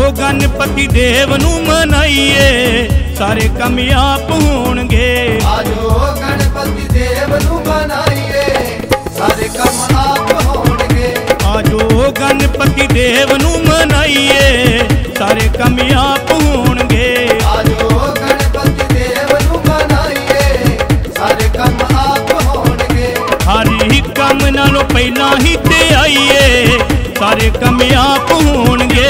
गणपति देव नू मनाइए सारे कम आप होणगे। आजो गणपति देव नू मनाइए सारे कम आप होणगे। आजो गणपति देव नू मनाइए सारे कम आप होणगे। आजो गणपति देव नू मनाइए सारे कम आप होणगे। हर ही कम नालों पहला ही ते आइए सारे कम आप होणगे।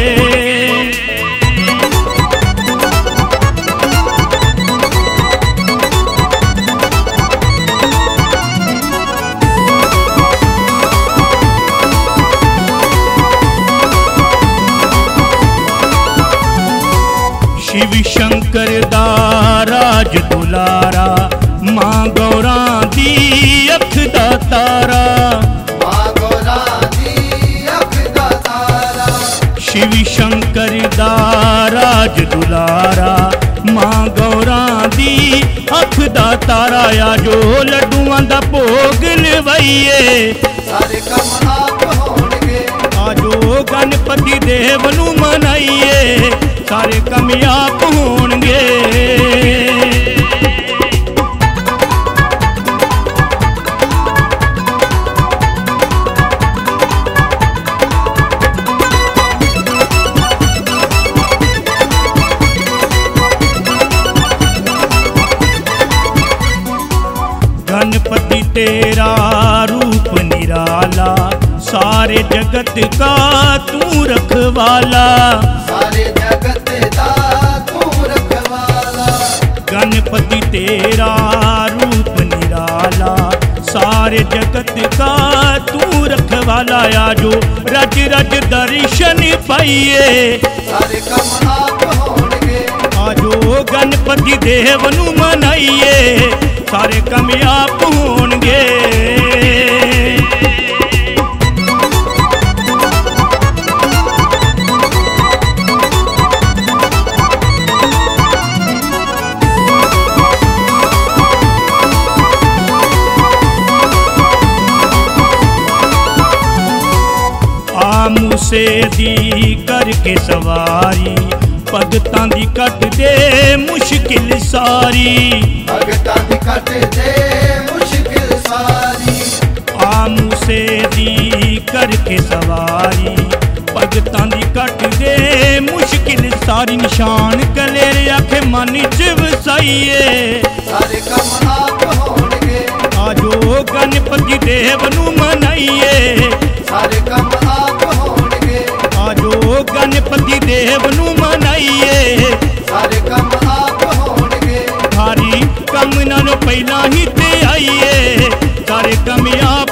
शिव शंकर दा राज दुलारा मां गौरा दी अख दा तारा। मां गौरा दी अख दा तारा। शिव शंकर दा राज दुलारा मां गौरा दी अख दा तारा। आजो लड्डुआं दा भोग लवाइए सारे कम आप होणगे। आजो गणपति देव नू मनाइए सारे कम आप होणगे। गणपति तेरा रूप निराला सारे जगत का तू रखवाला। सारे जगत का तू रखवाला। गणपति तेरा रूप निराला सारे जगत का तू रखवाला। आजो रज रज दर्शन पाइए सारे कम आप होणगे। आजो गणपति देव नू मनाइए सारे कम आप होणगे। मूसे दी करके सवारी भगतां दी कट दे मुश्किल सारी। भगतां दी कट दे मुश्किल सारी। मूसे दी करके सवारी भगतां दी कट दे मुश्किल सारी। निशान कलेरे आखे मन च वसाइए सारे कम आप होणगे। आजो गणपति देव नू मनाइए सारे कम आप होणगे। आजो गणपति देव नू मनाइए सारे कम आप होणगे। भारी कम नालों पहला ही ते आइए सारे कम आप